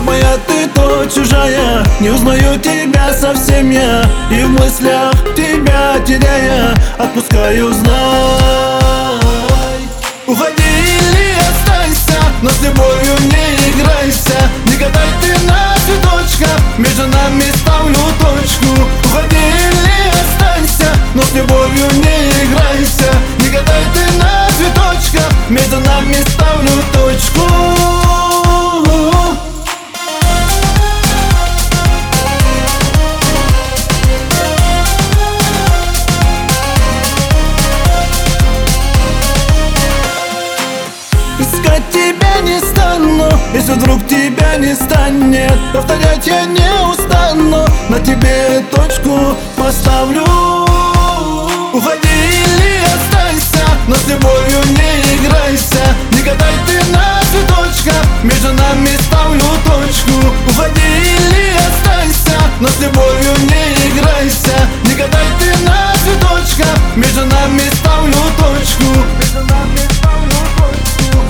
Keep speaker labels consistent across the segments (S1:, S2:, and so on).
S1: моя, ты то чужая. Не узнаю тебя совсем я, и в мыслях тебя теряя, отпускаю, знай. Уходи или останься, но с любовью не играйся. Не гадай ты на цветочках, между нами ставлю точку. Уходи или останься, но с любовью не играйся. Не гадай ты на цветочках, между нами ставлю точку. Искать тебя не стану, если вдруг тебя не станет. Повторять я не устану, на тебе точку поставлю. Уходи или останься, но с любовью не играйся. Не гадай ты на цветочках, между нами ставлю точку. Уходи или останься, но с любовью не играйся. Не гадай ты на цветочках, между нами ставлю точку. Между нами ставлю точку.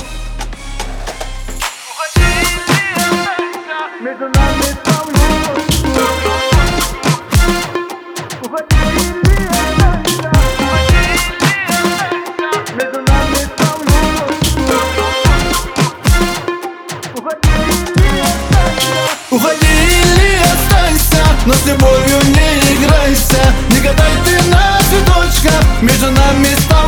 S1: Между нами ставлю точку. Уходи или останься. Между нами ставлю точку. Уходи или останься, но с любовью не играйся. Не гадай ты на цветочках, между нами ставлю.